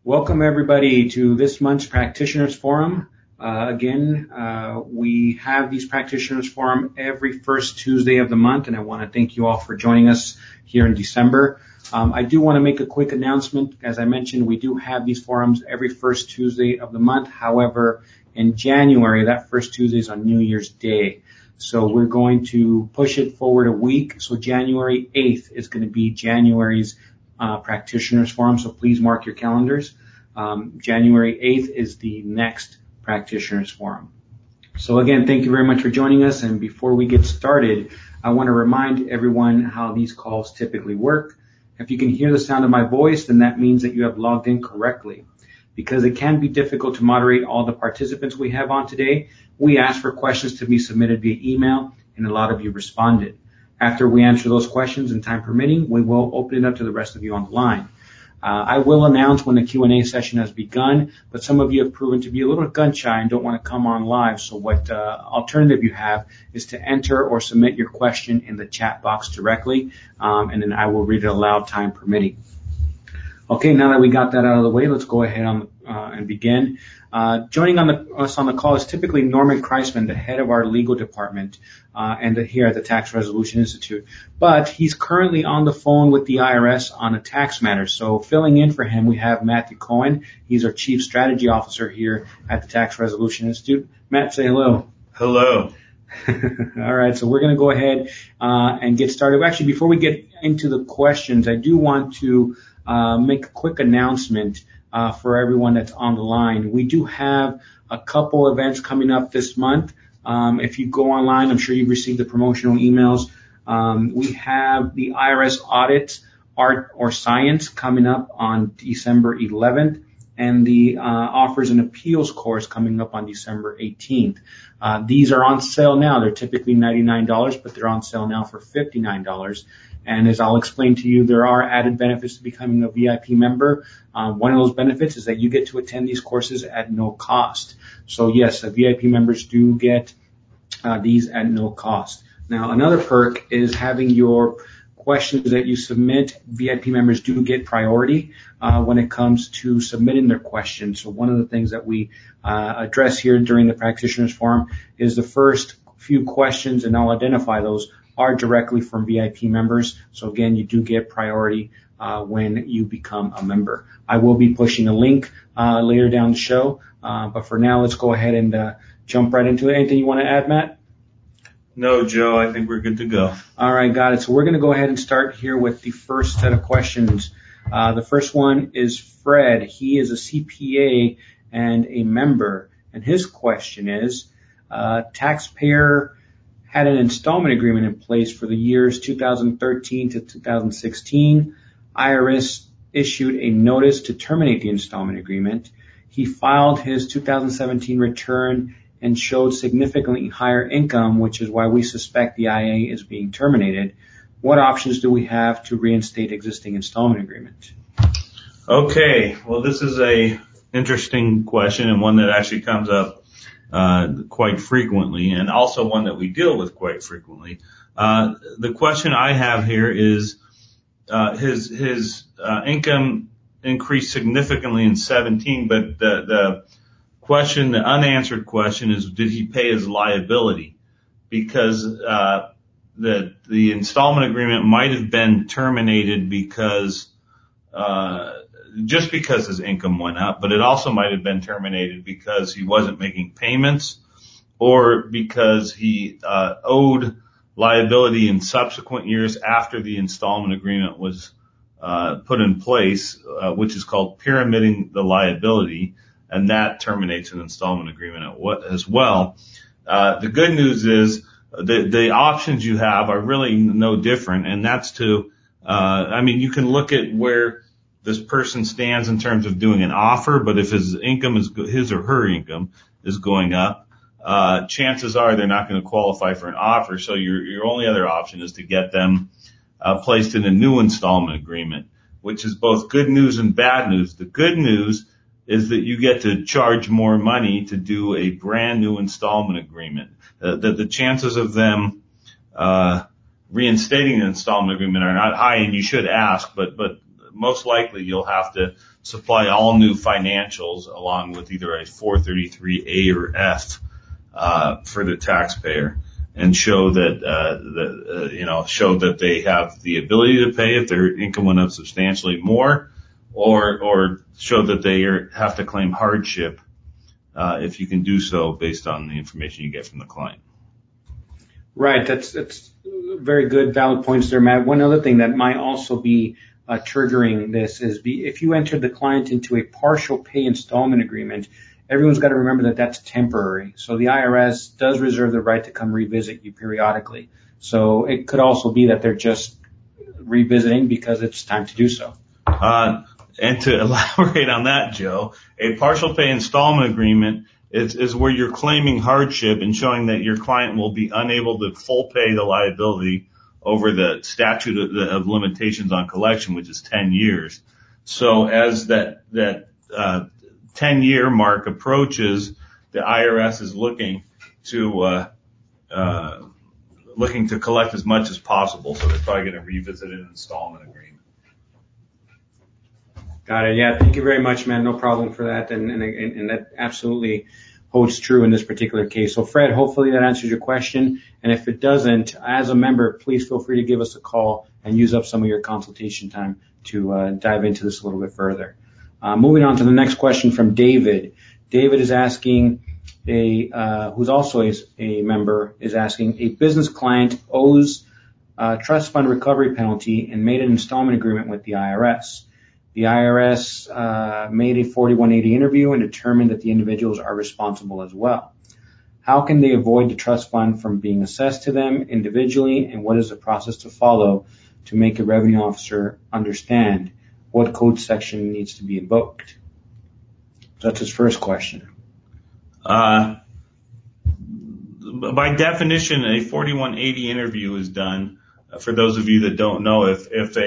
Welcome everybody to this month's Practitioners Forum. We have these Practitioners Forum every first Tuesday of the month, and I want to thank you all for joining us here in December. I do want to make a quick announcement. As I mentioned, we do have these forums every first Tuesday of the month. However, in January, that first Tuesday is on New Year's Day. So we're going to push it forward a week. So January 8th is going to be January's Practitioners Forum, so please mark your calendars. January 8th is the next Practitioners Forum. So again, thank you very much for joining us. And before we get started, I want to remind everyone how these calls typically work. If you can hear the sound of my voice, then that means that you have logged in correctly. Because it can be difficult to moderate all the participants we have on today, we asked for questions to be submitted via email, and a lot of you responded. After we answer those questions and time permitting, we will open it up to the rest of you on the line. I will announce when the Q&A session has begun, but some of you have proven to be a little gun shy and don't want to come on live. So what alternative you have is to enter or submit your question in the chat box directly, and then I will read it aloud, time permitting. Okay, now that we got that out of the way, let's go ahead and begin. Joining us on the call is typically Norman Kreisman, the head of our legal department and here at the Tax Resolution Institute. But he's currently on the phone with the IRS on a tax matter. So filling in for him, we have Matthew Cohen. He's our Chief Strategy Officer here at the Tax Resolution Institute. Matt, say hello. Hello. All right, so we're going to go ahead and get started. Actually, before we get into the questions, I do want to make a quick announcement for everyone that's on the line. We do have a couple events coming up this month. If you go online, I'm sure you've received the promotional emails. We have the IRS Audit, Art or Science coming up on December 11th, and the Offers and Appeals course coming up on December 18th. These are on sale now. They're typically $99, but they're on sale now for $59. And as I'll explain to you, there are added benefits to becoming a VIP member. One of those benefits is that you get to attend these courses at no cost. So yes, the VIP members do get these at no cost. Now, another perk is having your questions that you submit. VIP members do get priority when it comes to submitting their questions. So one of the things that we address here during the Practitioners Forum is the first few questions, and I'll identify those, are directly from VIP members. So again, you do get priority when you become a member. I will be pushing a link later down the show, but for now, let's go ahead and jump right into it. Anything you want to add, Matt? No, Joe, I think we're good to go. All right, got it. So we're going to go ahead and start here with the first set of questions. The first one is Fred. He is a CPA and a member, and his question is, taxpayer had an installment agreement in place for the years 2013 to 2016. IRS issued a notice to terminate the installment agreement. He filed his 2017 return and showed significantly higher income, which is why we suspect the IA is being terminated. What options do we have to reinstate existing installment agreement? Okay, well, this is a interesting question and one that actually comes up quite frequently, and also one that we deal with quite frequently. The question I have here is his income increased significantly in 17, but the unanswered question is, did he pay his liability? Because the installment agreement might have been terminated because just because his income went up, but it also might have been terminated because he wasn't making payments or because he owed liability in subsequent years after the installment agreement was put in place, which is called pyramiding the liability, and that terminates an installment agreement as well. The good news is the options you have are really no different, and that's to, you can look at where this person stands in terms of doing an offer, but if his or her income is going up, chances are they're not going to qualify for an offer. So your only other option is to get them placed in a new installment agreement, which is both good news and bad news. The good news is that you get to charge more money to do a brand new installment agreement. The chances of them reinstating an installment agreement are not high, and you should ask, but most likely you'll have to supply all new financials along with either a 433A or F for the taxpayer, and show that show that they have the ability to pay if their income went up substantially more, or show that they have to claim hardship if you can do so based on the information you get from the client. Right. That's very good, valid points there, Matt. One other thing that might also be triggering this is if you enter the client into a partial pay installment agreement, everyone's got to remember that that's temporary. So the IRS does reserve the right to come revisit you periodically. So it could also be that they're just revisiting because it's time to do so. And to elaborate on that, Joe, a partial pay installment agreement is where you're claiming hardship and showing that your client will be unable to full pay the liability over the statute of limitations on collection, which is 10 years. So as that 10-year mark approaches, the IRS is looking to collect as much as possible. So they're probably going to revisit an installment agreement. Got it. Yeah. Thank you very much, man. No problem for that. And that absolutely holds true in this particular case. So Fred, hopefully that answers your question. And if it doesn't, as a member, please feel free to give us a call and use up some of your consultation time to dive into this a little bit further. Moving on to the next question from David. David is asking who's also a member, is asking, a business client owes trust fund recovery penalty and made an installment agreement with the IRS. The IRS made a 4180 interview and determined that the individuals are responsible as well. How can they avoid the trust fund from being assessed to them individually, and what is the process to follow to make a revenue officer understand what code section needs to be invoked? So that's his first question. By definition, a 4180 interview is done. For those of you that don't know, if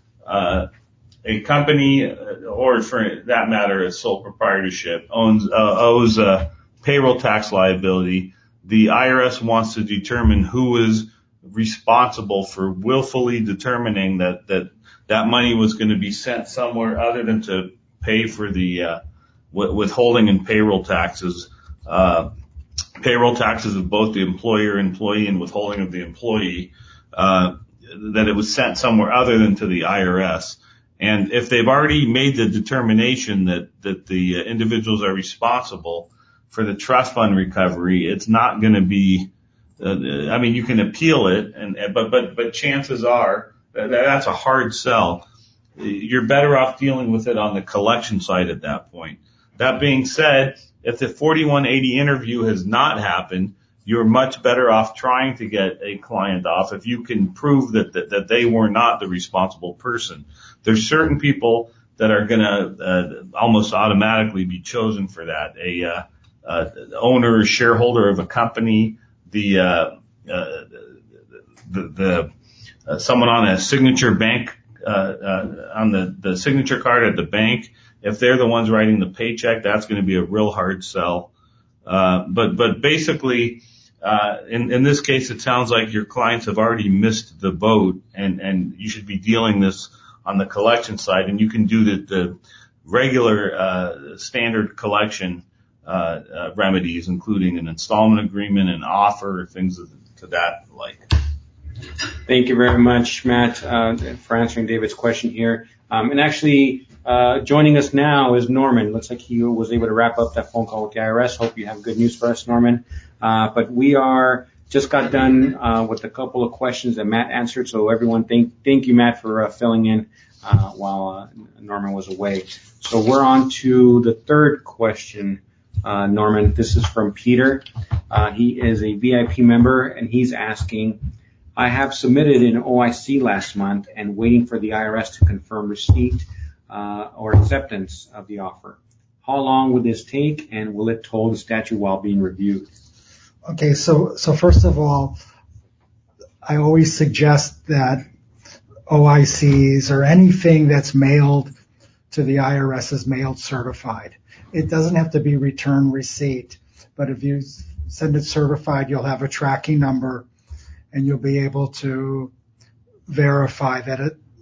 a company, or for that matter, a sole proprietorship owes payroll tax liability, the IRS wants to determine who is responsible for willfully determining that money was going to be sent somewhere other than to pay for the withholding and payroll taxes of both the employer, employee, and withholding of the employee, that it was sent somewhere other than to the IRS. And if they've already made the determination that the individuals are responsible for the trust fund recovery, it's not going to be, you can appeal it, but chances are that's a hard sell. You're better off dealing with it on the collection side at that point. That being said, if the 4180 interview has not happened, you're much better off trying to get a client off if you can prove that they were not the responsible person. There's certain people that are going to almost automatically be chosen for that. Owner or shareholder of a company, someone on a signature bank, on the signature card at the bank. If they're the ones writing the paycheck, that's going to be a real hard sell. But basically, in this case, it sounds like your clients have already missed the boat, and you should be dealing this on the collection side, and you can do the regular standard collection remedies, including an installment agreement, an offer, things to that like. Thank you very much, Matt, for answering David's question here. And actually, joining us now is Norman. Looks like he was able to wrap up that phone call with the IRS. Hope you have good news for us, Norman. But we just got done with a couple of questions that Matt answered. So everyone, thank you, Matt, for filling in while Norman was away. So we're on to the third question, Norman. This is from Peter. He is a VIP member, and he's asking, I have submitted an OIC last month and waiting for the IRS to confirm receipt or acceptance of the offer. How long would this take, and will it toll the statute while being reviewed? Okay, so first of all, I always suggest that OICs or anything that's mailed to the IRS is mailed certified. It doesn't have to be return receipt, but if you send it certified, you'll have a tracking number and you'll be able to verify that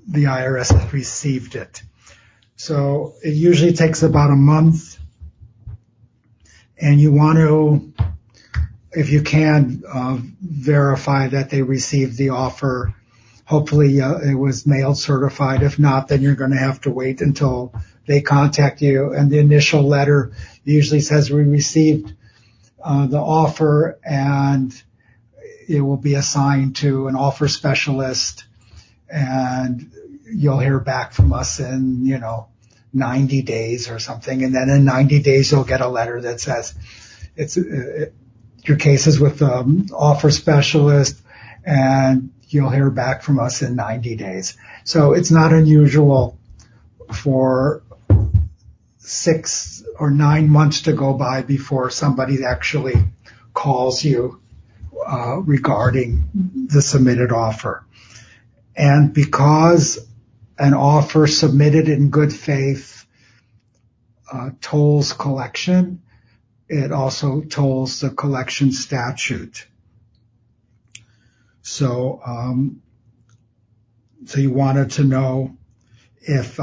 the IRS has received it. So it usually takes about a month, and you want to, if you can, verify that they received the offer. Hopefully it was mailed certified. If not, then you're going to have to wait until they contact you. And the initial letter usually says we received the offer, and it will be assigned to an offer specialist, and you'll hear back from us in, 90 days or something. And then in 90 days, you'll get a letter that says your case is with the offer specialist, and you'll hear back from us in 90 days. So it's not unusual for 6 or 9 months to go by before somebody actually calls you regarding the submitted offer. And because an offer submitted in good faith tolls collection, it also tolls the collection statute. So you wanted to know if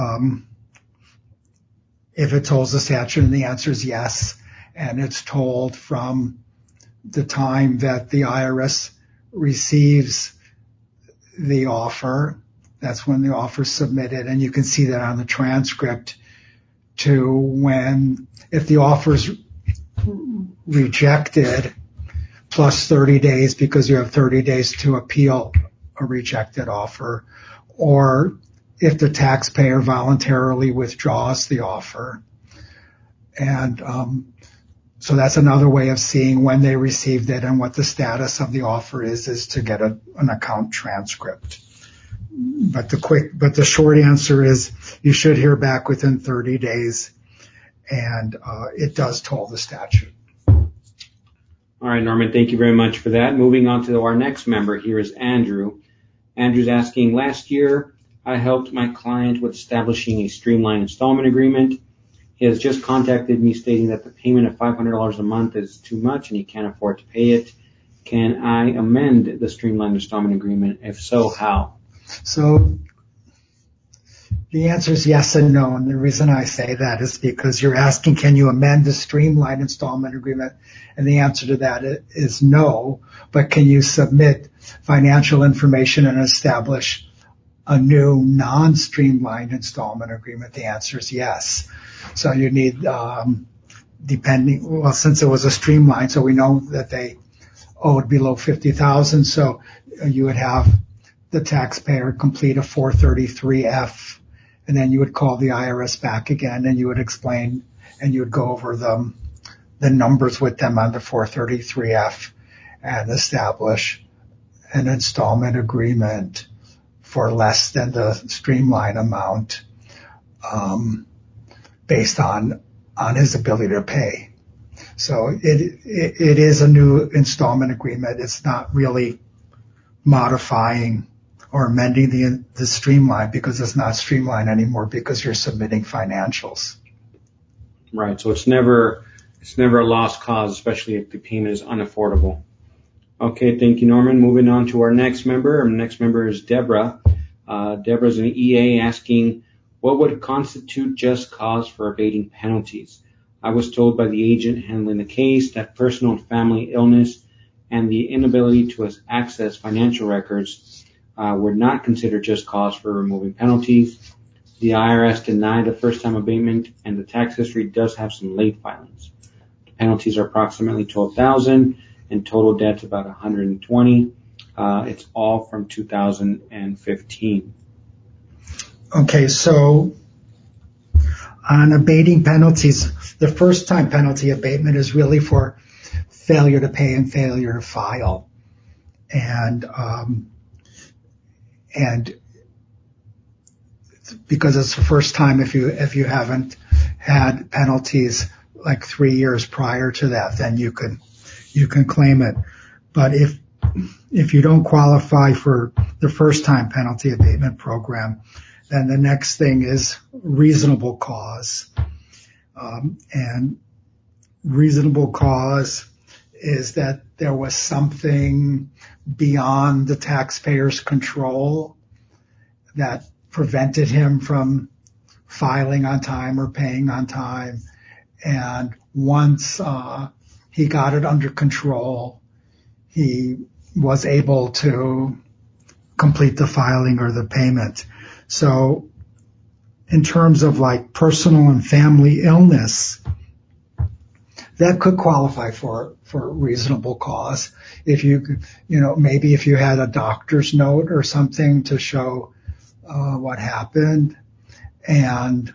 it tolls the statute, and the answer is yes. And it's tolled from the time that the IRS receives the offer. That's when the offer is submitted, and you can see that on the transcript, to when, if the offer is rejected, plus 30 days, because you have 30 days to appeal a rejected offer, or if the taxpayer voluntarily withdraws the offer. And so that's another way of seeing when they received it and what the status of the offer is to get an account transcript. But the short answer is you should hear back within 30 days, and it does toll the statute. All right, Norman, thank you very much for that. Moving on to our next member here is Andrew. Andrew's asking, last year I helped my client with establishing a streamlined installment agreement. He has just contacted me stating that the payment of $500 a month is too much and he can't afford to pay it. Can I amend the streamlined installment agreement? If so, how? So the answer is yes and no. And the reason I say that is because you're asking, can you amend the streamlined installment agreement? And the answer to that is no. But can you submit financial information and establish a new non-streamlined installment agreement? The answer is yes. So you need, since it was a streamlined, so we know that they owed below $50,000. So you would have the taxpayer complete a 433F, and then you would call the IRS back again, and you would explain, and you would go over the numbers with them on the 433F and establish an installment agreement for less than the streamline amount, based on his ability to pay. So it is a new installment agreement. It's not really modifying or amending the streamline, because it's not streamlined anymore because you're submitting financials. Right. So it's never a lost cause, especially if the payment is unaffordable. Okay. Thank you, Norman. Moving on to our next member. Our next member is Deborah. Deborah's an EA asking, what would constitute just cause for abating penalties? I was told by the agent handling the case that personal and family illness and the inability to access financial records were not considered just cause for removing penalties. The IRS denied a first-time abatement, and the tax history does have some late filings. The penalties are approximately $12,000, and total debt's about $120,000. It's all from 2015. Okay, so on abating penalties, the first-time penalty abatement is really for failure to pay and failure to file, and because it's the first time, if you haven't had penalties like 3 years prior to that, then you can claim it. But if you don't qualify for the first-time penalty abatement program, then the next thing is reasonable cause. And reasonable cause is that there was something beyond the taxpayer's control that prevented him from filing on time or paying on time. And once he got it under control, he was able to complete the filing or the payment. So in terms of like personal and family illness, that could qualify for reasonable cause. If maybe if you had a doctor's note or something to show what happened, and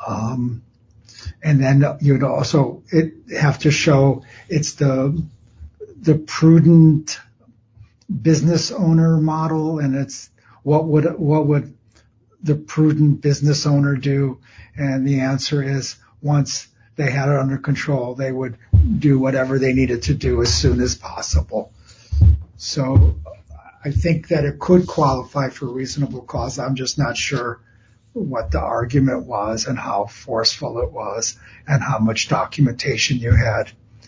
then you'd also have to show it's the prudent business owner model, and it's what would the prudent business owner do? And the answer is, once they had it under control, they would do whatever they needed to do as soon as possible. So I think that it could qualify for reasonable cause. I'm just not sure what the argument was and how forceful it was and how much documentation you had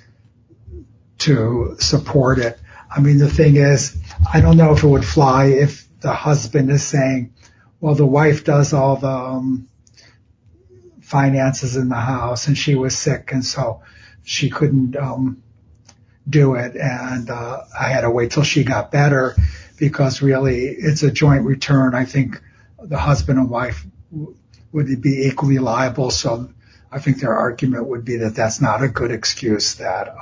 to support it. I mean, the thing is, I don't know if it would fly if the husband is saying, well, the wife does all the finances in the house and she was sick and so she couldn't do it, and I had to wait till she got better, because really it's a joint return. I think the husband and wife would be equally liable. So I think their argument would be that that's not a good excuse, that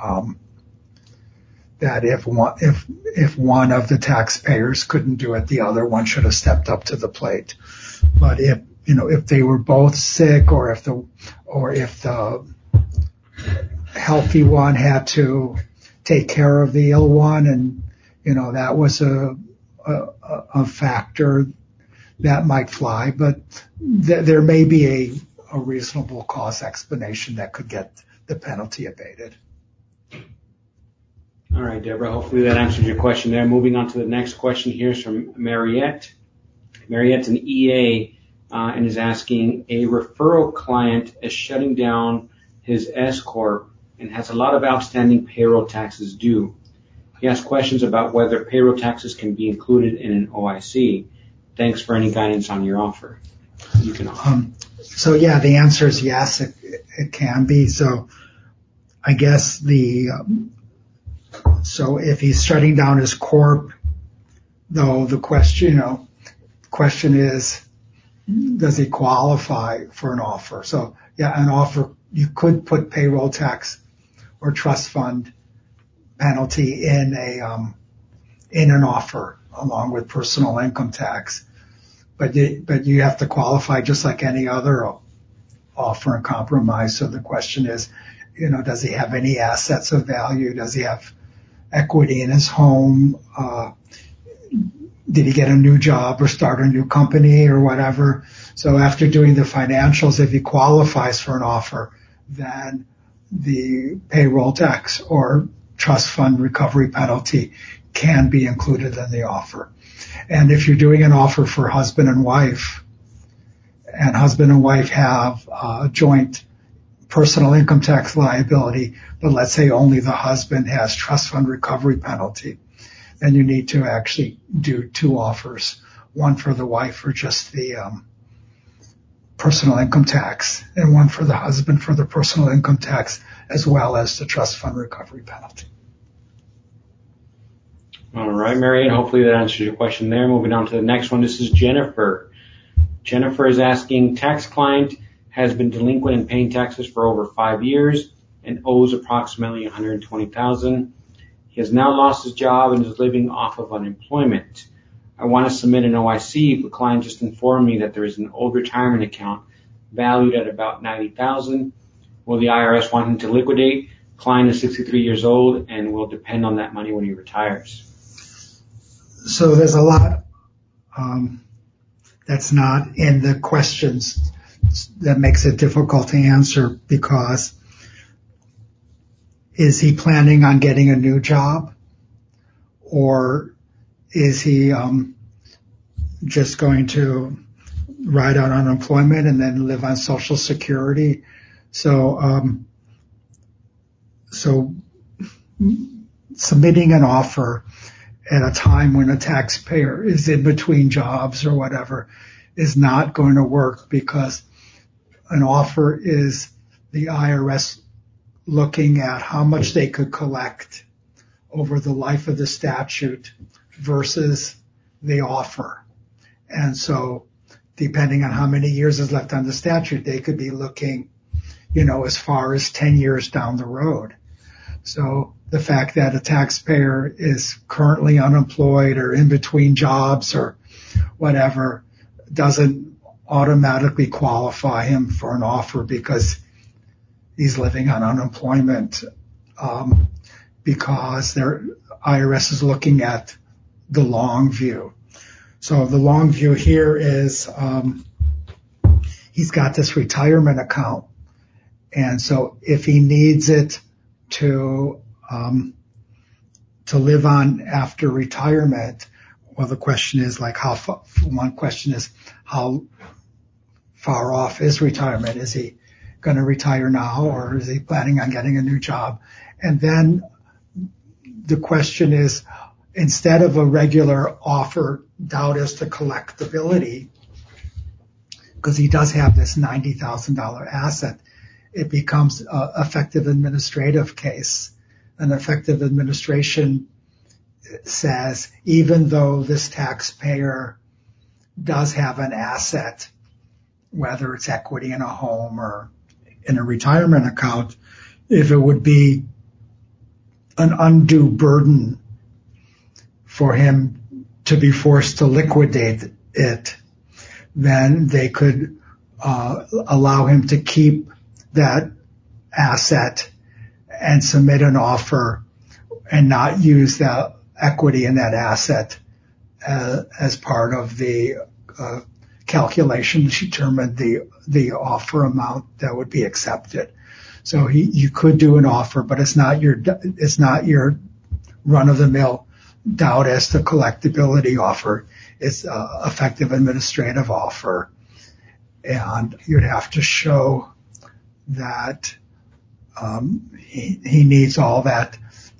if one of the taxpayers couldn't do it, the other one should have stepped up to the plate. But if they were both sick, or if the healthy one had to take care of the ill one, and that was a factor that might fly, but there may be a reasonable cause explanation that could get the penalty abated. All right, Deborah, hopefully that answers your question there. Moving on to the next question here is from Mariette. Mariette's an EA and is asking, a referral client is shutting down his S-Corp and has a lot of outstanding payroll taxes due. He has questions about whether payroll taxes can be included in an OIC. Thanks for any guidance on your offer. You can offer. So yeah, the answer is yes, it can be. So I guess so if he's shutting down his corp, though, the question is, does he qualify for an offer? So yeah, an offer, you could put payroll tax or trust fund penalty in an offer along with personal income tax, but you have to qualify just like any other offer and compromise. So the question is, does he have any assets of value? Does he have equity in his home? Did he get a new job or start a new company or whatever? So after doing the financials, if he qualifies for an offer, then the payroll tax or trust fund recovery penalty can be included in the offer. And if you're doing an offer for husband and wife have joint personal income tax liability, but let's say only the husband has trust fund recovery penalty, then you need to actually do two offers, one for the wife for just the personal income tax, and one for the husband for the personal income tax, as well as the trust fund recovery penalty. All right, Mariette, hopefully that answers your question there. Moving on to the next one. This is Jennifer. Jennifer is asking, tax client has been delinquent in paying taxes for over 5 years and owes approximately $120,000. He has now lost his job and is living off of unemployment. I want to submit an OIC, but client just informed me that there is an old retirement account valued at about $90,000. Will the IRS want him to liquidate? Client is 63 years old and will depend on that money when he retires. So there's a lot that's not in the questions that makes it difficult to answer, because is he planning on getting a new job, or is he just going to ride on unemployment and then live on Social Security? So submitting an offer at a time when a taxpayer is in between jobs or whatever is not going to work because an offer is the IRS looking at how much they could collect over the life of the statute versus the offer. And so depending on how many years is left on the statute, they could be looking, as far as 10 years down the road. So the fact that a taxpayer is currently unemployed or in between jobs or whatever doesn't automatically qualify him for an offer because he's living on unemployment, because their IRS is looking at the long view. So the long view here is he's got this retirement account. And so if he needs it to live on after retirement, well, the question is one question is how far off is retirement? Is he going to retire now, or is he planning on getting a new job? And then the question is, instead of a regular offer doubt as to collectability, because he does have this $90,000 asset, it becomes an effective administrative case. An effective administration says, even though this taxpayer does have an asset, whether it's equity in a home or in a retirement account, if it would be an undue burden for him to be forced to liquidate it, then they could allow him to keep that asset and submit an offer and not use the equity in that asset as part of the calculation to determine the offer amount that would be accepted. So you could do an offer, but it's not your run-of-the-mill doubt as to collectability offer. It's an effective administrative offer, and you'd have to show that he needs all that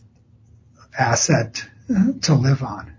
asset to live on.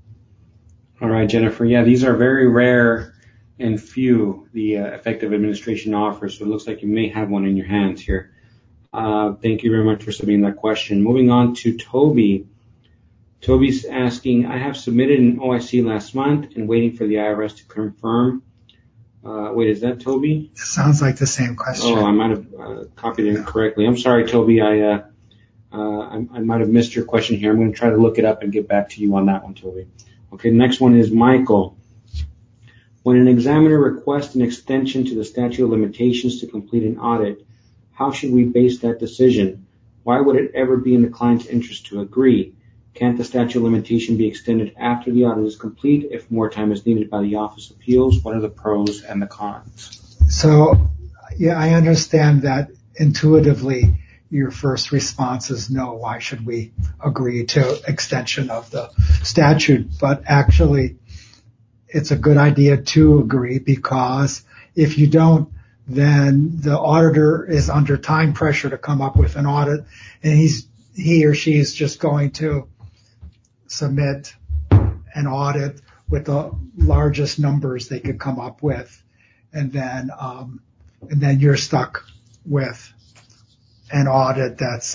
All right, Jennifer. Yeah, these are very rare and few, the effective administration offers. So it looks like you may have one in your hands here. Thank you very much for submitting that question. Moving on to Toby. Toby's asking, I have submitted an OIC last month and waiting for the IRS to confirm. Wait, is that Toby? It sounds like the same question. Oh, I might have copied it incorrectly. I'm sorry, Toby. I might have missed your question here. I'm going to try to look it up and get back to you on that one, Toby. Okay, the next one is Michael. When an examiner requests an extension to the statute of limitations to complete an audit, how should we base that decision? Why would it ever be in the client's interest to agree? Can't the statute of limitation be extended after the audit is complete if more time is needed by the Office of Appeals? What are the pros and the cons? So, yeah, I understand that intuitively your first response is no, why should we agree to extension of the statute? But actually, it's a good idea to agree, because if you don't, then the auditor is under time pressure to come up with an audit, and he or she is just going to submit an audit with the largest numbers they could come up with, and then you're stuck with an audit that's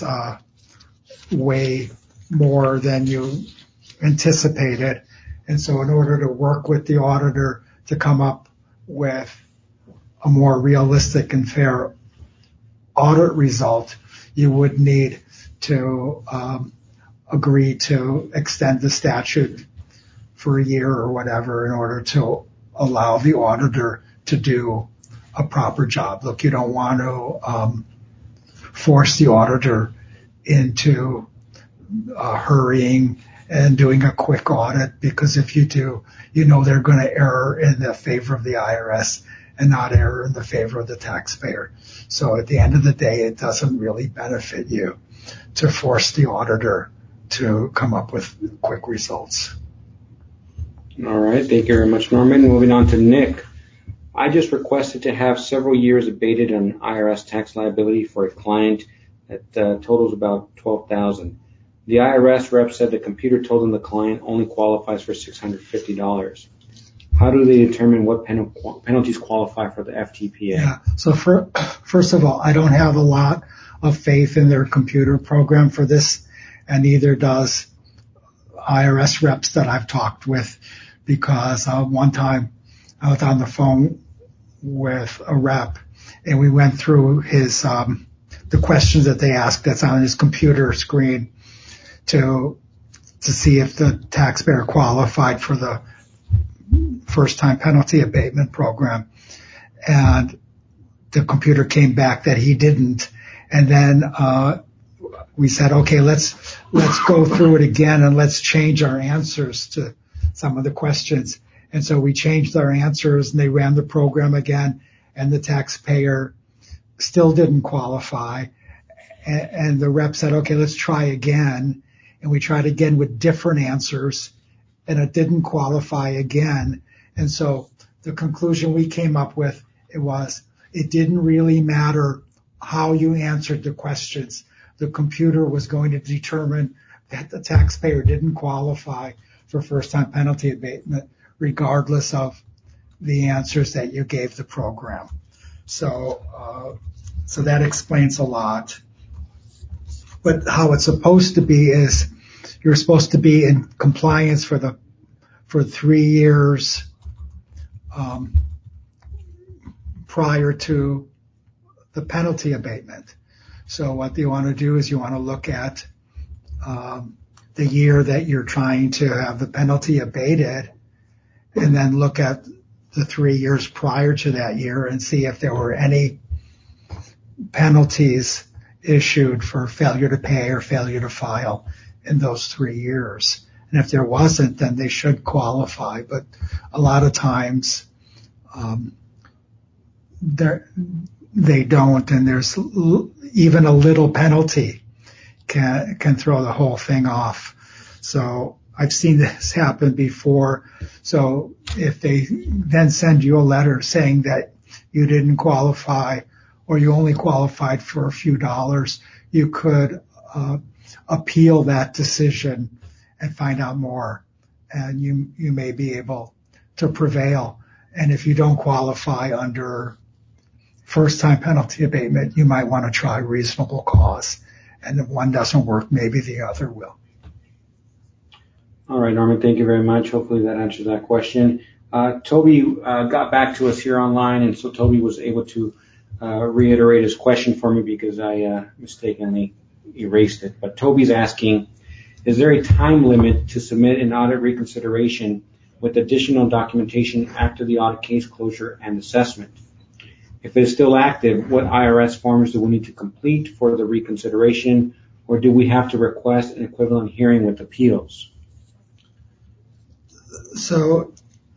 way more than you anticipated. And so in order to work with the auditor to come up with a more realistic and fair audit result, you would need to agree to extend the statute for a year or whatever in order to allow the auditor to do a proper job. Look, you don't want to force the auditor into hurrying and doing a quick audit, because if you do, they're going to err in the favor of the IRS and not err in the favor of the taxpayer. So at the end of the day, it doesn't really benefit you to force the auditor to come up with quick results. All right. Thank you very much, Norman. Moving on to Nick. I just requested to have several years abated on IRS tax liability for a client that totals about $12,000. The IRS rep said the computer told him the client only qualifies for $650. How do they determine what penalties qualify for the FTPA? Yeah. So first of all, I don't have a lot of faith in their computer program for this, and neither does IRS reps that I've talked with, because one time I was on the phone with a rep and we went through his the questions that they asked that's on his computer screen to see if the taxpayer qualified for the first time penalty abatement program. And the computer came back that he didn't. And then we said, okay, let's go through it again and let's change our answers to some of the questions. And so we changed our answers and they ran the program again, and the taxpayer still didn't qualify. And the rep said, okay, let's try again. And we tried again with different answers, and it didn't qualify again. And so the conclusion we came up with, it didn't really matter how you answered the questions. The computer was going to determine that the taxpayer didn't qualify for first-time penalty abatement, regardless of the answers that you gave the program. So that explains a lot. But how it's supposed to be is you're supposed to be in compliance for 3 years prior to the penalty abatement. So what you want to do is you want to look at the year that you're trying to have the penalty abated, and then look at the 3 years prior to that year and see if there were any penalties issued for failure to pay or failure to file in those 3 years. And if there wasn't, then they should qualify. But a lot of times they don't, and there's even a little penalty can throw the whole thing off. So I've seen this happen before. So if they then send you a letter saying that you didn't qualify or you only qualified for a few dollars, you could appeal that decision and find out more, and you may be able to prevail. And if you don't qualify under first-time penalty abatement, you might want to try reasonable cause. And if one doesn't work, maybe the other will. All right, Norman, thank you very much. Hopefully that answers that question. Toby got back to us here online, and so Toby was able to reiterate his question for me because I mistakenly erased it. But Toby's asking, is there a time limit to submit an audit reconsideration with additional documentation after the audit case closure and assessment? If it is still active, what IRS forms do we need to complete for the reconsideration, or do we have to request an equivalent hearing with appeals? So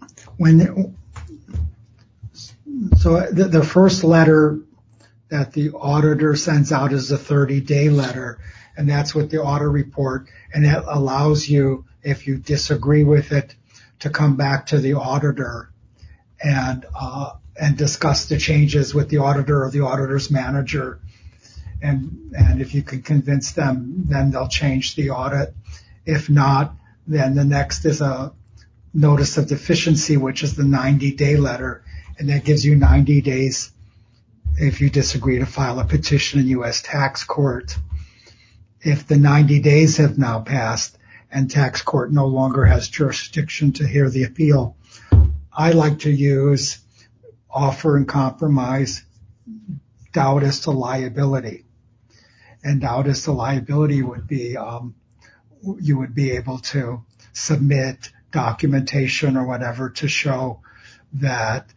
the first letter that the auditor sends out is a 30-day letter, and that's with the audit report, and that allows you, if you disagree with it, to come back to the auditor and discuss the changes with the auditor or the auditor's manager. And if you can convince them, then they'll change the audit. If not, then the next is a notice of deficiency, which is the 90-day letter, and that gives you 90 days if you disagree to file a petition in U.S. tax court. If the 90 days have now passed and tax court no longer has jurisdiction to hear the appeal, I like to use offer and compromise doubt as to liability. And doubt as to liability would be you would be able to submit documentation or whatever to show that,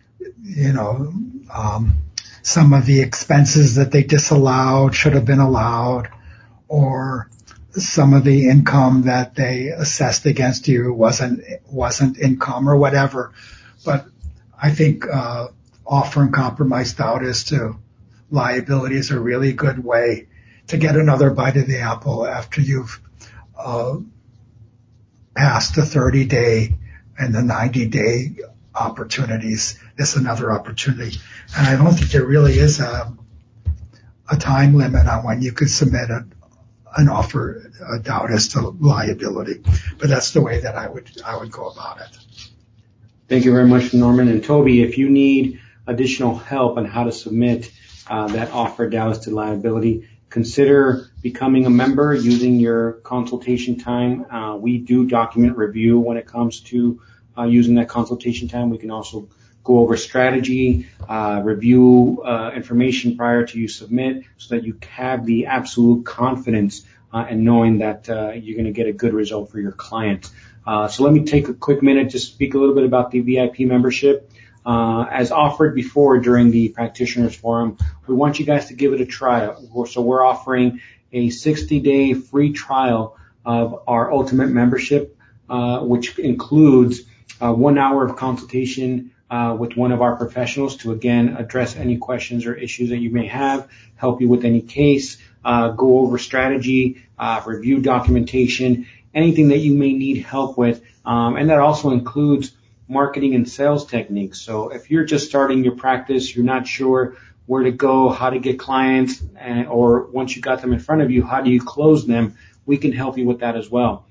some of the expenses that they disallowed should have been allowed, or some of the income that they assessed against you wasn't income or whatever. But I think offer and compromise doubt as to liability is a really good way to get another bite of the apple after you've passed the 30-day and the 90-day opportunities. It's another opportunity. And I don't think there really is a time limit on when you could submit an offer of doubt as to liability. But that's the way that I would go about it. Thank you very much, Norman. And Toby, if you need additional help on how to submit that offer Dallas to liability, consider becoming a member using your consultation time. We do document review when it comes to using that consultation time. We can also go over strategy, review information prior to you submit so that you have the absolute confidence in knowing that you're going to get a good result for your client. So let me take a quick minute to speak a little bit about the VIP membership. As offered before during the practitioners forum, we want you guys to give it a try. So we're offering a 60-day free trial of our ultimate membership, which includes 1 hour of consultation with one of our professionals to, again, address any questions or issues that you may have, help you with any case, go over strategy, review documentation, anything that you may need help with. And that also includes marketing and sales techniques. So if you're just starting your practice, you're not sure where to go, how to get clients, or once you got them in front of you, how do you close them, we can help you with that as well.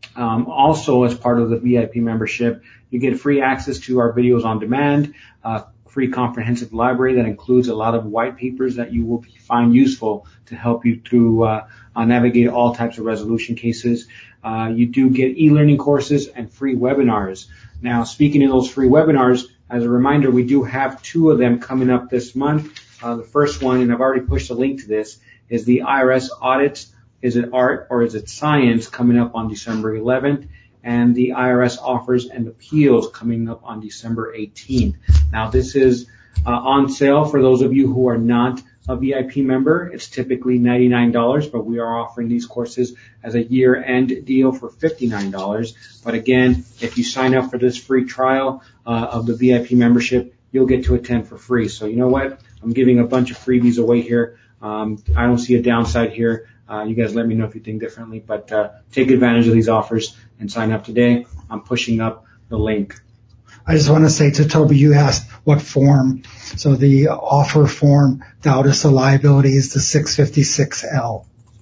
Also, as part of the VIP membership, you get free access to our videos on demand, free comprehensive library that includes a lot of white papers that you will find useful to help you through navigate all types of resolution cases. You do get e-learning courses and free webinars. Now, speaking of those free webinars, as a reminder, we do have 2 of them coming up this month. The first one, and I've already pushed a link to this, is the IRS audits. Is it art or is it science, coming up on December 11th, and the IRS offers and appeals coming up on December 18th. Now, this is on sale for those of you who are not a VIP member. It's typically $99, but we are offering these courses as a year-end deal for $59. But again, if you sign up for this free trial of the VIP membership, you'll get to attend for free. So you know what? I'm giving a bunch of freebies away here. I don't see a downside here. You guys let me know if you think differently, but take advantage of these offers and sign up today. I'm pushing up the link. I just want to say to Toby, you asked what form. So the offer form, Dallas to liability, is the 656L.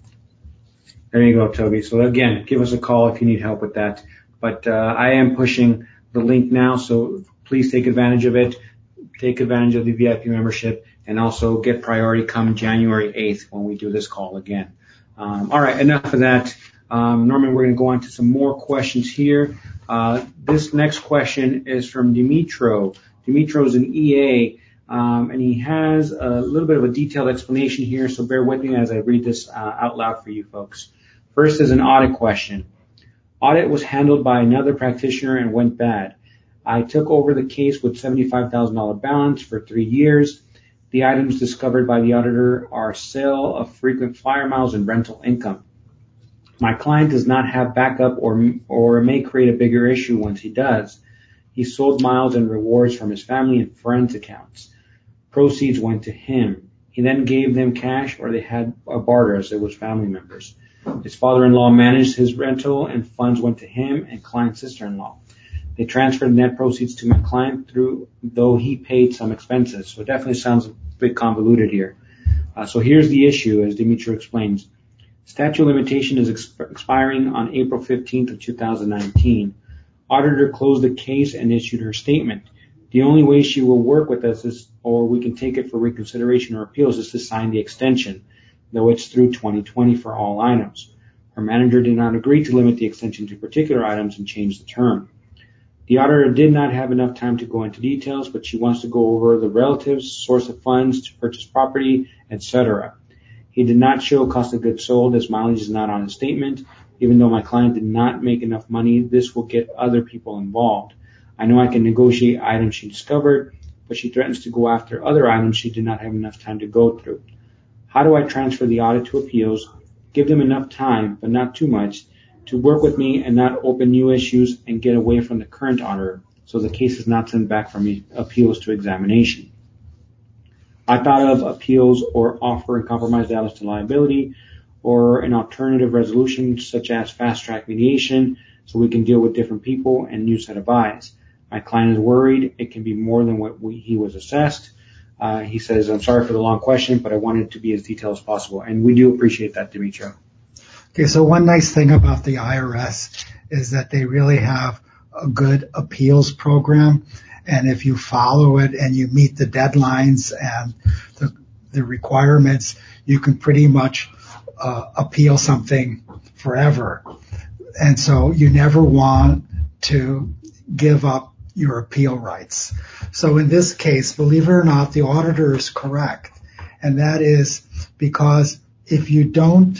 There you go, Toby. So again, give us a call if you need help with that. But I am pushing the link now, so please take advantage of it. Take advantage of the VIP membership, and also get priority come January 8th when we do this call again. All right, enough of that. Norman, we're going to go on to some more questions here. This next question is from Dimitro. Dimitro is an EA, and he has a little bit of a detailed explanation here, so bear with me as I read this out loud for you folks. First is an audit question. Audit was handled by another practitioner and went bad. I took over the case with $75,000 balance for 3 years. The items discovered by the auditor are sale of frequent flyer miles and rental income. My client does not have backup or may create a bigger issue once he does. He sold miles and rewards from his family and friends' accounts. Proceeds went to him. He then gave them cash, or they had a barter as it was family members. His father-in-law managed his rental, and funds went to him and client's sister-in-law. They transferred net proceeds to my client though he paid some expenses. So it definitely sounds a bit convoluted here. So here's the issue, as Dimitri explains. Statute of limitation is expiring on April 15th of 2019. Auditor closed the case and issued her statement. The only way she will work with us is, or we can take it for reconsideration or appeals, is to sign the extension, though it's through 2020 for all items. Her manager did not agree to limit the extension to particular items and change the term. The auditor did not have enough time to go into details, but she wants to go over the relatives, source of funds to purchase property, etc. He did not show cost of goods sold, as mileage is not on his statement. Even though my client did not make enough money, this will get other people involved. I know I can negotiate items she discovered, but she threatens to go after other items she did not have enough time to go through. How do I transfer the audit to appeals, give them enough time, but not too much, to work with me and not open new issues and get away from the current auditor, so the case is not sent back from appeals to examination? I thought of appeals or offer and compromise Dallas to liability, or an alternative resolution such as fast-track mediation, so we can deal with different people and new set of eyes. My client is worried it can be more than what he was assessed. He says, I'm sorry for the long question, but I wanted it to be as detailed as possible. And we do appreciate that, Dimitri. Okay, so one nice thing about the IRS is that they really have a good appeals program. And if you follow it and you meet the deadlines and the requirements, you can pretty much appeal something forever. And so you never want to give up your appeal rights. So in this case, believe it or not, the auditor is correct. And that is because if you don't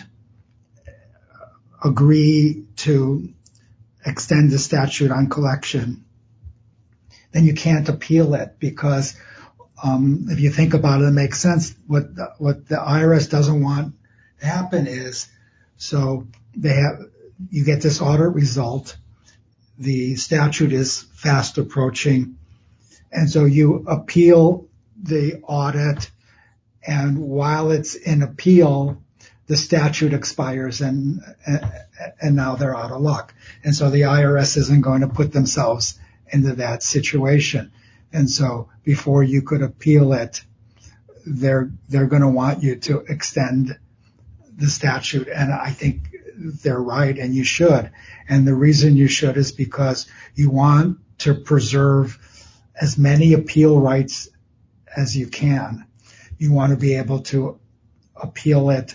agree to extend the statute on collection, then you can't appeal it, because if you think about it, it makes sense. What the IRS doesn't want to happen is, so you get this audit result, the statute is fast approaching, and so you appeal the audit, and while it's in appeal, the statute expires, and now they're out of luck. And so the IRS isn't going to put themselves into that situation. And so before you could appeal it, they're going to want you to extend the statute. And I think they're right, and you should. And the reason you should is because you want to preserve as many appeal rights as you can. You want to be able to appeal it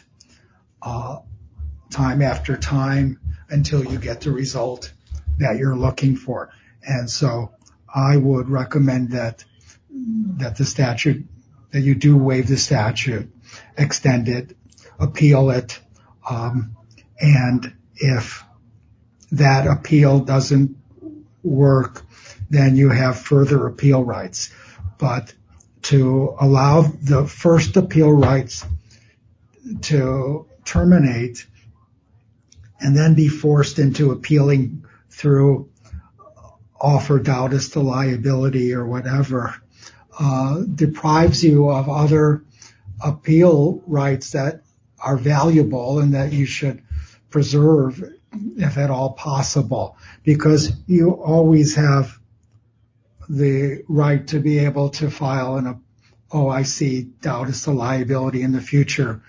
time after time until you get the result that you're looking for. And so I would recommend that the statute, that you do waive the statute, extend it, appeal it, and if that appeal doesn't work, then you have further appeal rights. But to allow the first appeal rights to terminate and then be forced into appealing through offer doubt as to liability or whatever, deprives you of other appeal rights that are valuable and that you should preserve if at all possible, because you always have the right to be able to file an OIC doubt as to liability in the future,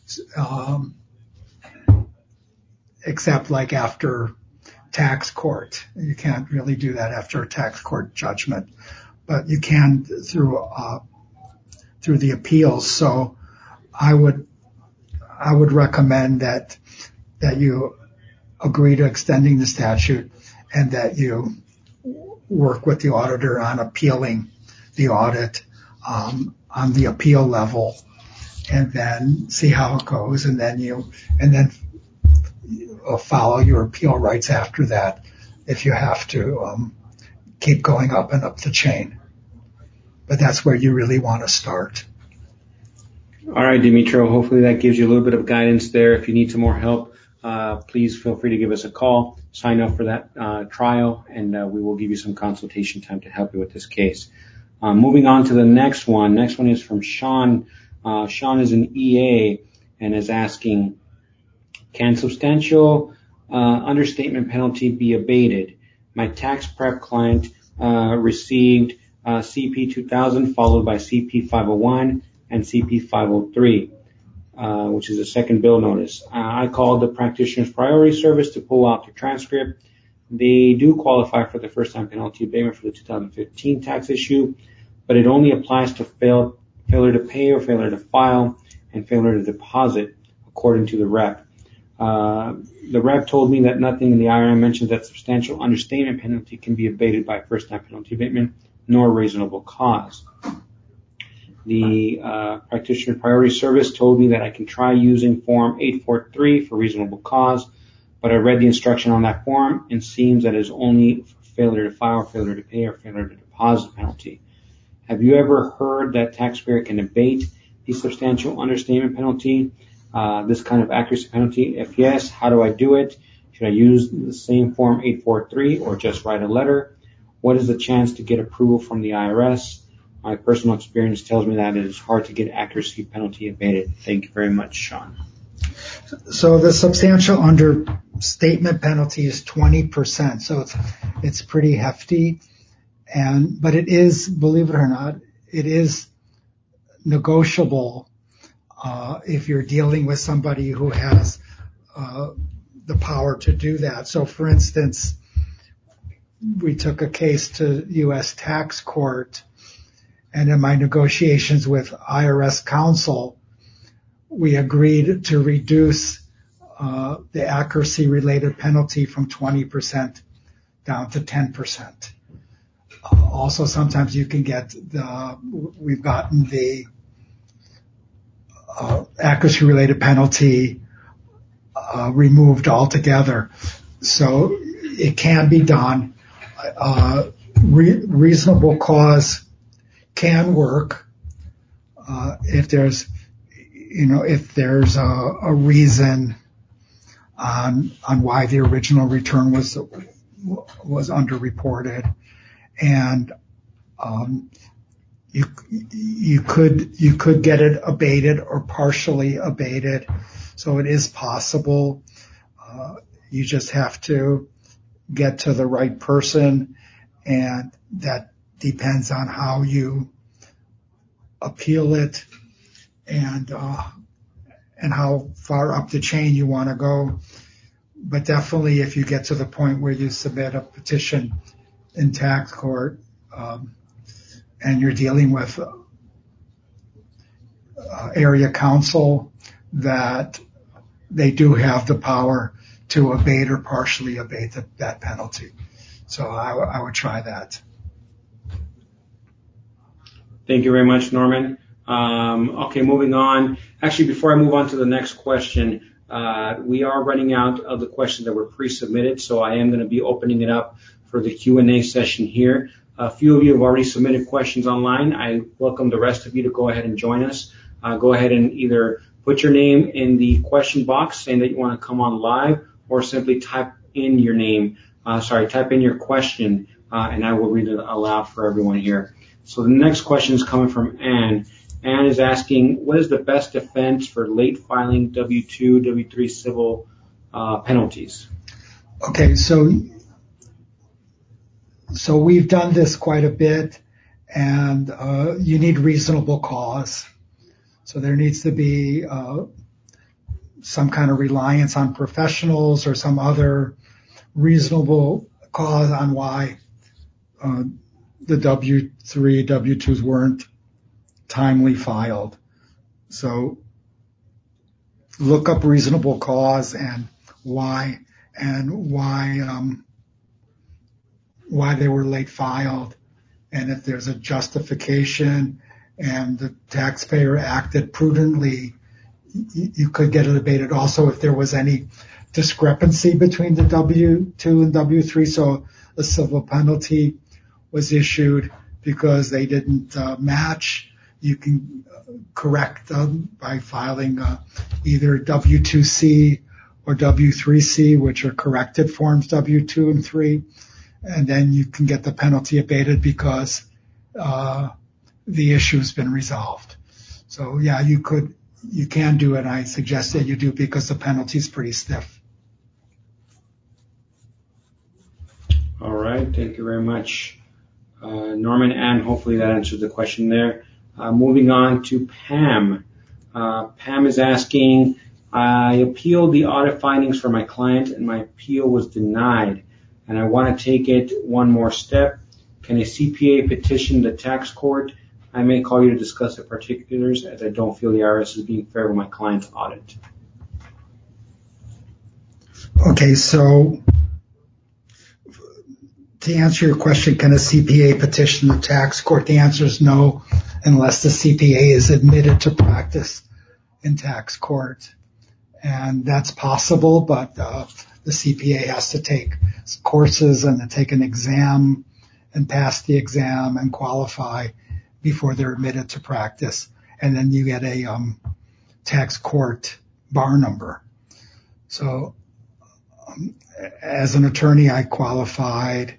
except like after tax court. You can't really do that after a tax court judgment, but you can through the appeals. So I would recommend that you agree to extending the statute and that you work with the auditor on appealing the audit on the appeal level, and then see how it goes, and then follow your appeal rights after that if you have to keep going up and up the chain. But that's where you really want to start. All right, Dimitro, hopefully that gives you a little bit of guidance there. If you need some more help, please feel free to give us a call, sign up for that trial, and we will give you some consultation time to help you with this case. Moving on to the next one. Next one is from Sean. Sean is an EA and is asking, can substantial understatement penalty be abated? My tax prep client received CP 2000 followed by CP 501 and CP 503, which is a second bill notice. I called the practitioner's priority service to pull out the transcript. They do qualify for the first-time penalty abatement for the 2015 tax issue, but it only applies to failure to pay or failure to file and failure to deposit, according to the rep. The rep told me that nothing in the IRM mentions that substantial understatement penalty can be abated by first-time penalty abatement, nor reasonable cause. The practitioner priority service told me that I can try using form 843 for reasonable cause, but I read the instruction on that form and it seems that it is only failure to file, failure to pay, or failure to deposit penalty. Have you ever heard that taxpayer can abate the substantial understatement penalty, this kind of accuracy penalty? If yes, how do I do it? Should I use the same form 843 or just write a letter? What is the chance to get approval from the IRS? My personal experience tells me that it is hard to get accuracy penalty abated. Thank you very much, Sean. So the substantial understatement penalty is 20%. So it's pretty hefty. But it is, believe it or not, it is negotiable if you're dealing with somebody who has the power to do that. So for instance, we took a case to U.S. tax court, and in my negotiations with IRS counsel, we agreed to reduce the accuracy-related penalty from 20% down to 10%. Also, sometimes you can get we've gotten the accuracy-related penalty removed altogether. So it can be done. Reasonable cause can work if there's a reason on why the original return was underreported, and you could get it abated or partially abated. So it is possible. You just have to get to the right person, and that depends on how you appeal it and how far up the chain you want to go. But definitely, if you get to the point where you submit a petition in tax court and you're dealing with area counsel, that they do have the power to abate or partially abate that penalty. So I would try that. Thank you very much, Norman. Okay, moving on. Actually, before I move on to the next question, we are running out of the questions that were pre-submitted, so I am going to be opening it up for the Q&A session here. A few of you have already submitted questions online. I welcome the rest of you to go ahead and join us. Go ahead and either put your name in the question box saying that you want to come on live, or simply type in your name. Type in your question, and I will read it aloud for everyone here. So the next question is coming from Anne. Anne is asking, what is the best defense for late filing W-2, W-3 civil penalties? Okay, so we've done this quite a bit, and you need reasonable cause. So there needs to be some kind of reliance on professionals or some other reasonable cause on why the W-3, W-2s weren't timely filed. So look up reasonable cause and why they were late filed, and if there's a justification and the taxpayer acted prudently, you could get it abated. Also, if there was any discrepancy between the W-2 and W-3, so a civil penalty was issued because they didn't match, you can correct them by filing either W-2C or W-3C, which are corrected forms W-2 and 3, and then you can get the penalty abated because the issue's been resolved. So yeah, you can do it. I suggest that you do because the penalty is pretty stiff. All right, thank you very much, Norman, and hopefully that answers the question there. Moving on to Pam. Pam is asking, I appealed the audit findings for my client and my appeal was denied, and I want to take it one more step. Can a CPA petition the tax court? I may call you to discuss the particulars, as I don't feel the IRS is being fair with my client's audit. Okay, so to answer your question, can a CPA petition the tax court? The answer is no, unless the CPA is admitted to practice in tax court. And that's possible, but the CPA has to take courses and to take an exam and pass the exam and qualify before they're admitted to practice. And then you get a tax court bar number. So as an attorney, I qualified.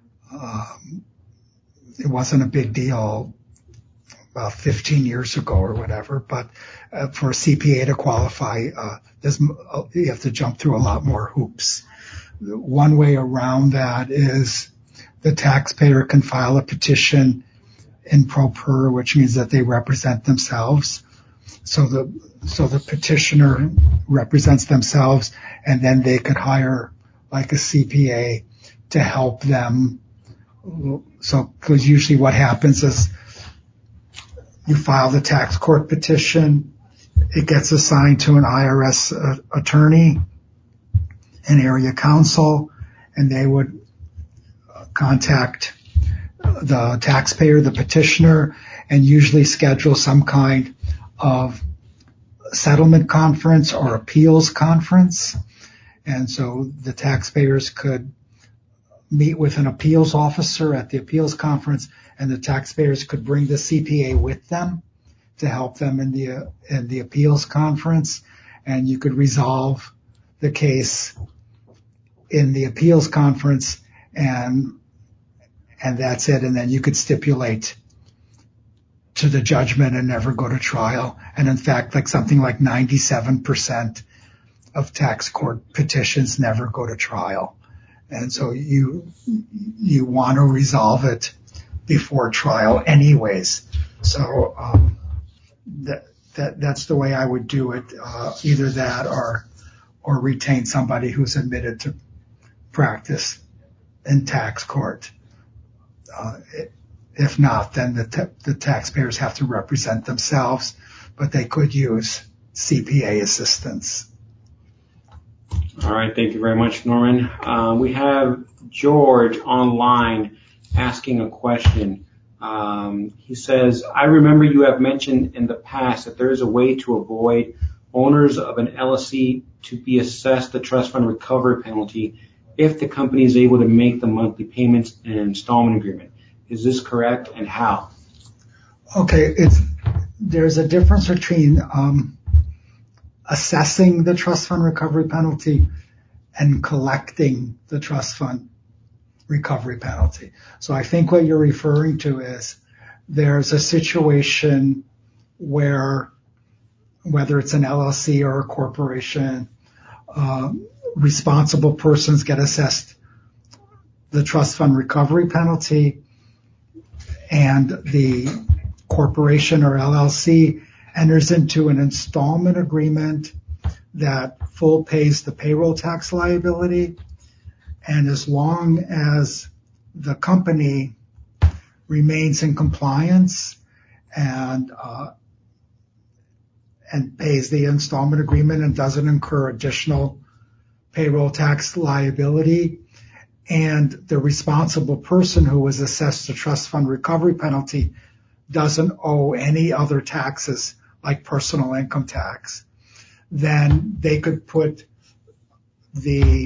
It wasn't a big deal about 15 years ago or whatever, but for a CPA to qualify, you have to jump through a lot more hoops. One way around that is the taxpayer can file a petition in pro per, which means that they represent themselves. So the petitioner represents themselves, and then they could hire like a CPA to help them. So, because usually what happens is you file the tax court petition, it gets assigned to an IRS attorney, an area counsel, and they would contact the taxpayer, the petitioner, and usually schedule some kind of settlement conference or appeals conference. And so the taxpayers could meet with an appeals officer at the appeals conference, and the taxpayers could bring the CPA with them to help them in the appeals conference, and you could resolve the case in the appeals conference, and that's it. And then you could stipulate to the judgment and never go to trial. And in fact, like something like 97% of tax court petitions never go to trial. And so you want to resolve it before trial anyways. So that's the way I would do it. Either that or retain somebody who's admitted to practice in tax court. If not, then the taxpayers have to represent themselves, but they could use CPA assistance. All right. Thank you very much, Norman. We have George online asking a question. He says, I remember you have mentioned in the past that there is a way to avoid owners of an LLC to be assessed the trust fund recovery penalty if the company is able to make the monthly payments in an installment agreement. Is this correct, and how? Okay, there's a difference between assessing the trust fund recovery penalty and collecting the trust fund recovery penalty. So I think what you're referring to is there's a situation where, whether it's an LLC or a corporation, responsible persons get assessed the trust fund recovery penalty, and the corporation or LLC enters into an installment agreement that full pays the payroll tax liability. And as long as the company remains in compliance and pays the installment agreement and doesn't incur additional payroll tax liability, and the responsible person who was assessed the trust fund recovery penalty doesn't owe any other taxes like personal income tax, then they could put the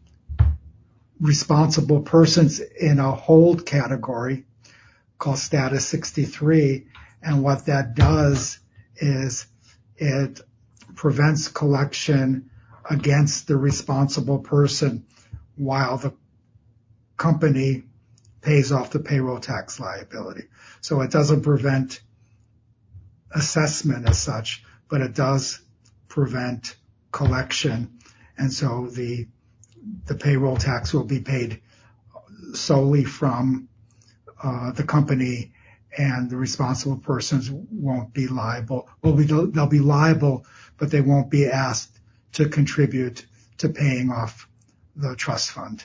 responsible persons in a hold category called status 63. And what that does is it prevents collection against the responsible person while the company pays off the payroll tax liability. So it doesn't prevent assessment as such, but it does prevent collection. And so the payroll tax will be paid solely from the company, and the responsible persons won't be liable. Well, they'll be liable, but they won't be asked to contribute to paying off the trust fund.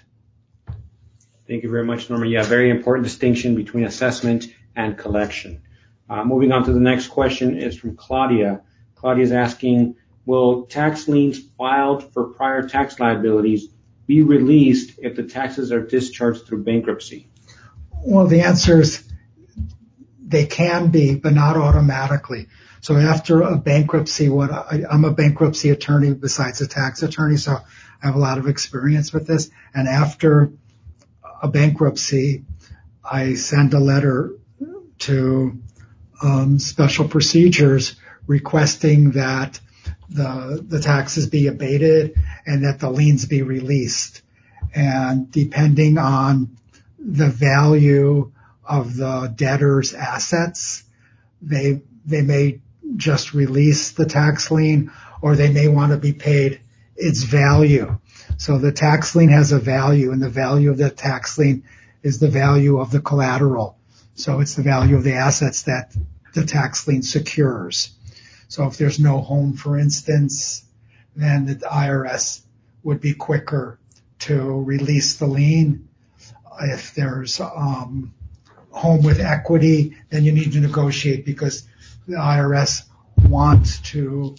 Thank you very much, Norman. Yeah, very important distinction between assessment and collection. Moving on to the next question is from Claudia. Claudia is asking, will tax liens filed for prior tax liabilities be released if the taxes are discharged through bankruptcy? Well, the answer is they can be, but not automatically. So after a bankruptcy, I'm a bankruptcy attorney besides a tax attorney, so I have a lot of experience with this. And after a bankruptcy, I send a letter to special procedures requesting that the taxes be abated and that the liens be released. And depending on the value of the debtor's assets, they may just release the tax lien, or they may want to be paid its value. So the tax lien has a value, and the value of the tax lien is the value of the collateral. So it's the value of the assets that the tax lien secures. So if there's no home, for instance, then the IRS would be quicker to release the lien. If there's home with equity, then you need to negotiate because the IRS wants to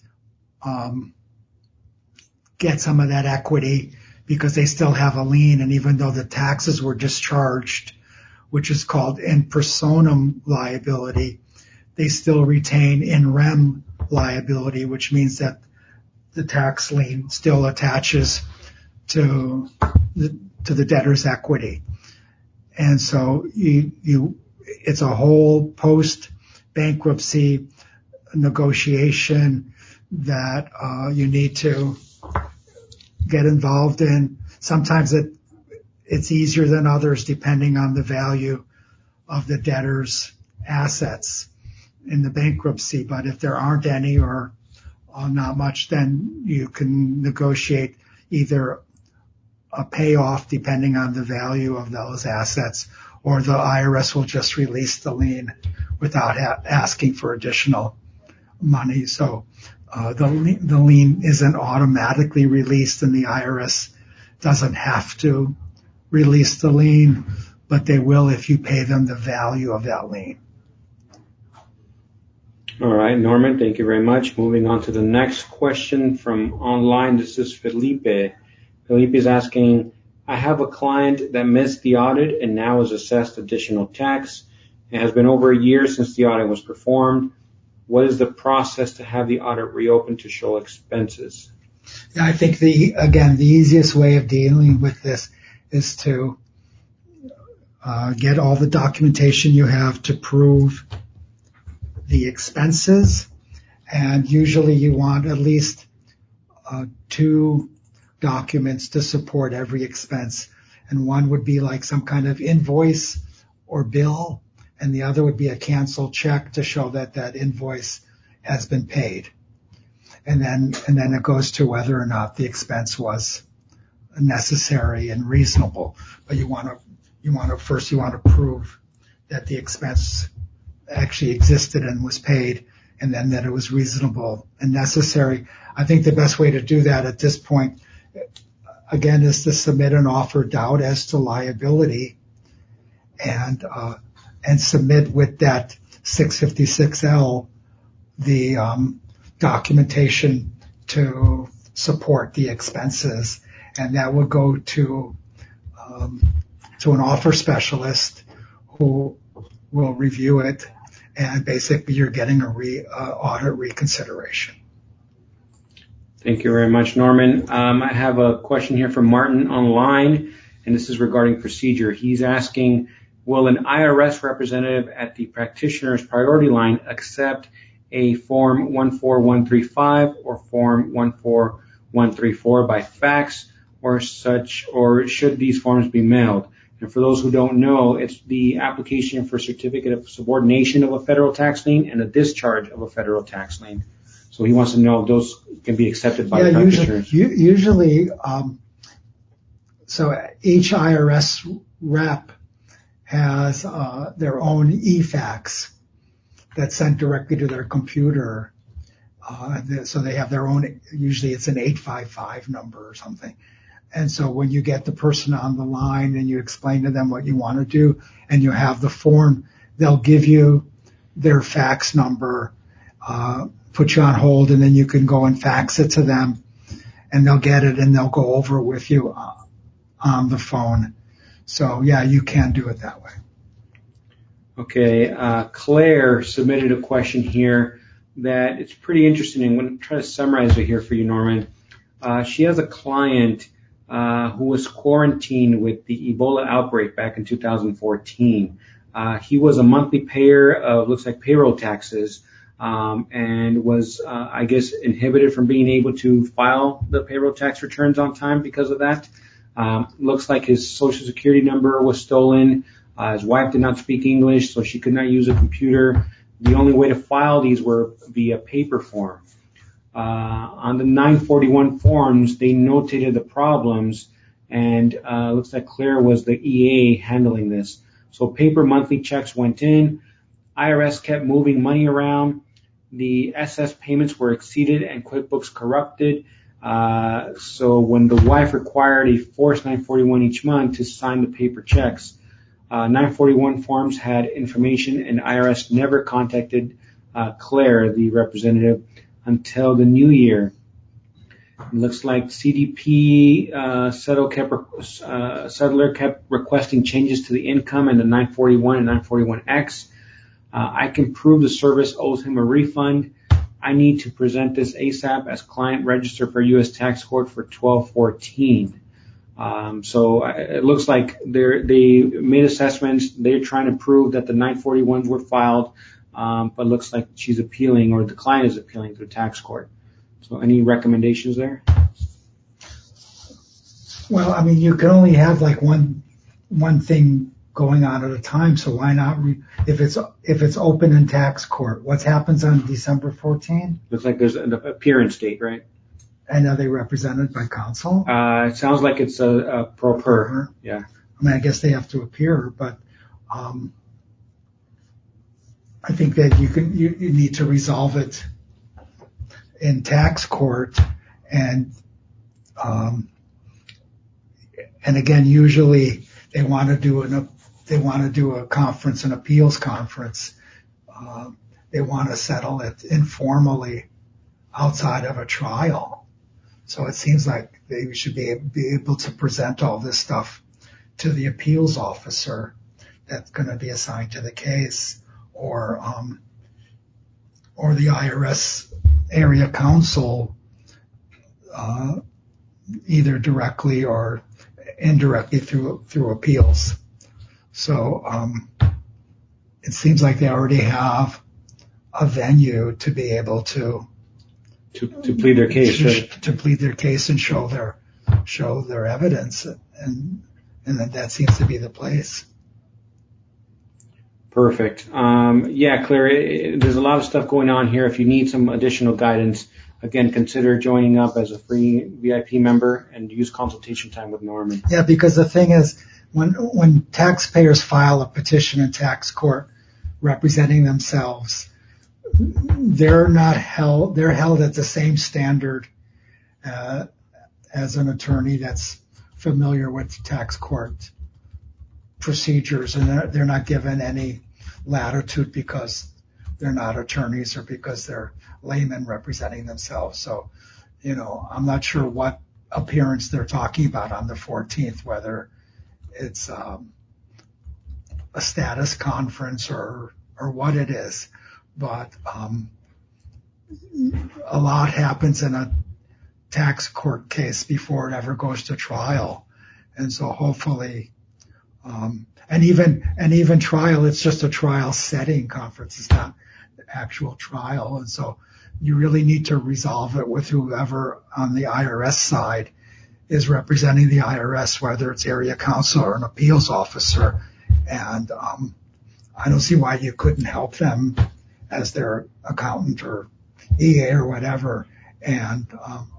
get some of that equity because they still have a lien, and even though the taxes were discharged, which is called in personam liability, they still retain in rem liability, which means that the tax lien still attaches to the debtor's equity. And so it's a whole post bankruptcy negotiation that you need to get involved in. Sometimes it's easier than others depending on the value of the debtor's assets in the bankruptcy. But if there aren't any or not much, then you can negotiate either a payoff depending on the value of those assets, or the IRS will just release the lien without asking for additional money. So the lien isn't automatically released, and the IRS doesn't have to release the lien, but they will if you pay them the value of that lien. All right, Norman, thank you very much. Moving on to the next question from online. This is Felipe. Felipe is asking, I have a client that missed the audit and now is assessed additional tax. It has been over a year since the audit was performed. What is the process to have the audit reopened to show expenses? Yeah, I think the easiest way of dealing with this is to get all the documentation you have to prove the expenses, and usually you want at least 2 documents to support every expense, and one would be like some kind of invoice or bill, and the other would be a canceled check to show that that invoice has been paid. And then it goes to whether or not the expense was necessary and reasonable. But you want to prove that the expense actually existed and was paid, and then that it was reasonable and necessary. I think the best way to do that at this point, again, is to submit an offered out as to liability, and submit with that 656L the documentation to support the expenses, and that would go to an offer specialist who will review it, and basically you're getting a audit reconsideration. Thank you very much, Norman. I have a question here from Martin online, and this is regarding procedure. He's asking, will an IRS representative at the practitioner's priority line accept a Form 14135 or Form 14134 by fax or should these forms be mailed? And for those who don't know, it's the application for certificate of subordination of a federal tax lien and a discharge of a federal tax lien. So he wants to know if those can be accepted by the practitioners. Usually, so each IRS rep has their own e-fax that's sent directly to their computer. So they have their own, usually it's an 855 number or something. And so when you get the person on the line and you explain to them what you want to do and you have the form, they'll give you their fax number, put you on hold, and then you can go and fax it to them, and they'll get it and they'll go over it with you on the phone. So yeah, you can do it that way. Okay, Claire submitted a question here that it's pretty interesting. I'm going to try to summarize it here for you, Norman. She has a client who was quarantined with the Ebola outbreak back in 2014. He was a monthly payer of, looks like, payroll taxes, and was, I guess, inhibited from being able to file the payroll tax returns on time because of that. Looks like his social security number was stolen. His wife did not speak English, so she could not use a computer. The only way to file these were via paper form. On the 941 forms, they notated the problems, and looks like Claire was the EA handling this. So paper monthly checks went in. IRS kept moving money around. The SS payments were exceeded and QuickBooks corrupted. So when the wife required a forced 941 each month to sign the paper checks, 941 forms had information, and IRS never contacted Claire, the representative, until the new year. It looks like CDP settler kept requesting changes to the income and the 941 and 941X. I can prove the service owes him a refund. I need to present this ASAP as client registered for U.S. Tax Court for 1214. So it looks like they made assessments. They're trying to prove that the 941s were filed, but it looks like she's appealing, or the client is appealing to the tax court. So any recommendations there? Well, I mean, you can only have like one thing going on at a time. So why not, if it's open in tax court, what happens on December 14th? Looks like there's an appearance date, right? And are they represented by counsel? It sounds like it's a pro per. Yeah. I mean, I guess they have to appear, but I think that you need to resolve it in tax court, and again, usually they want to do a conference, an appeals conference. They want to settle it informally outside of a trial. So it seems like they should be able to present all this stuff to the appeals officer that's going to be assigned to the case, or the IRS area counsel, either directly or indirectly through appeals. So it seems like they already have a venue to be able to plead their case, right? To plead their case and show their evidence, and that seems to be the place. Perfect. Yeah, Claire, there's a lot of stuff going on here. If you need some additional guidance, again, consider joining up as a free VIP member and use consultation time with Norman. Yeah, because the thing is, when taxpayers file a petition in tax court representing themselves, they're held at the same standard as an attorney that's familiar with tax court procedures, and they're not given any latitude because they're not attorneys or because they're laymen representing themselves. So, I'm not sure what appearance they're talking about on the 14th, whether it's a status conference or what it is. But a lot happens in a tax court case before it ever goes to trial. And so hopefully, and even trial, it's just a trial setting conference. It's not the actual trial. And so you really need to resolve it with whoever on the IRS side is representing the IRS, whether it's area counsel or an appeals officer. And I don't see why you couldn't help them as their accountant or EA or whatever, and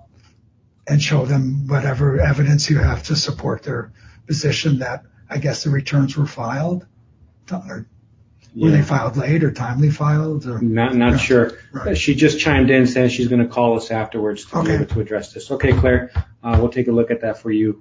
show them whatever evidence you have to support their position that I guess the returns were filed. Were they filed late or timely filed? Or? Not sure. Right. She just chimed in, saying she's going to call us afterwards to be able to address this. Okay, Claire, we'll take a look at that for you.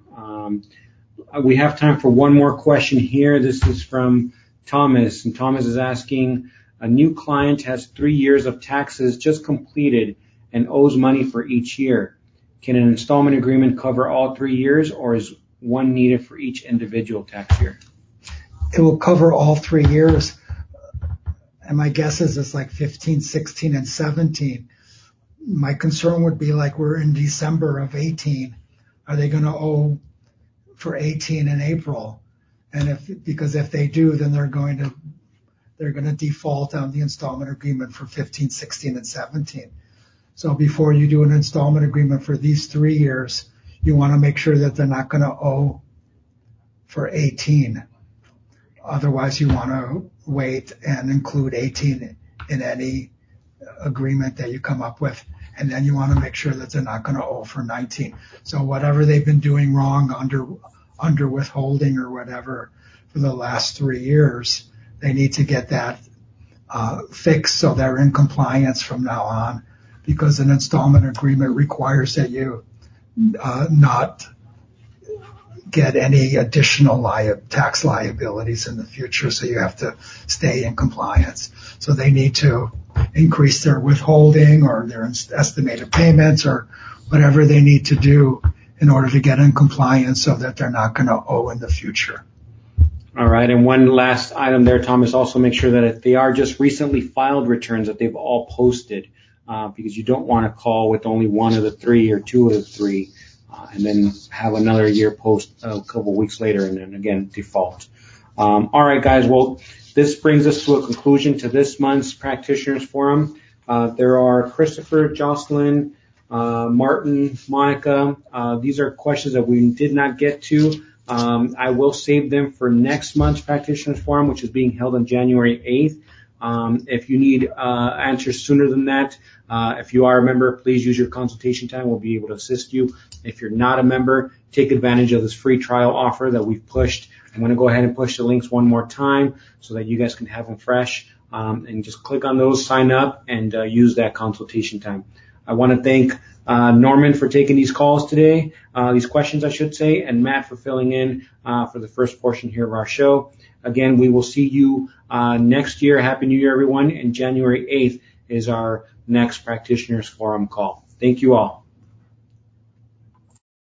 We have time for one more question here. This is from Thomas, and Thomas is asking, a new client has 3 years of taxes just completed and owes money for each year. Can an installment agreement cover all 3 years, or is one needed for each individual tax year? It will cover all 3 years. And my guess is it's like 15, 16, and 17. My concern would be like we're in December of 18. Are they going to owe for 18 in April? And because if they do, then they're going to default on the installment agreement for 15, 16, and 17. So before you do an installment agreement for these 3 years, you want to make sure that they're not going to owe for 18. Otherwise, you want to wait and include 18 in any agreement that you come up with. And then you want to make sure that they're not going to owe for 19. So whatever they've been doing wrong under withholding or whatever for the last 3 years, they need to get that fixed so they're in compliance from now on, because an installment agreement requires that you not get any additional tax liabilities in the future. So you have to stay in compliance. So they need to increase their withholding or their estimated payments or whatever they need to do in order to get in compliance so that they're not going to owe in the future. All right. And one last item there, Thomas, also make sure that if they are just recently filed returns, that they've all posted, because you don't want to call with only one of the three or two of the three, and then have another year post a couple of weeks later and then again default. All right, guys. Well, this brings us to a conclusion to this month's Practitioners Forum. There are Christopher, Jocelyn, Martin, Monica. These are questions that we did not get to. I will save them for next month's Practitioners Forum, which is being held on January 8th. If you need answers sooner than that, if you are a member, please use your consultation time. We'll be able to assist you. If you're not a member, take advantage of this free trial offer that we've pushed. I'm going to go ahead and push the links one more time so that you guys can have them fresh. And just click on those, sign up, and use that consultation time. I want to thank Norman for taking these calls today, these questions, I should say, and Matt for filling in for the first portion here of our show. Again, we will see you next year. Happy New Year, everyone. And January 8th is our next Practitioners Forum call. Thank you all.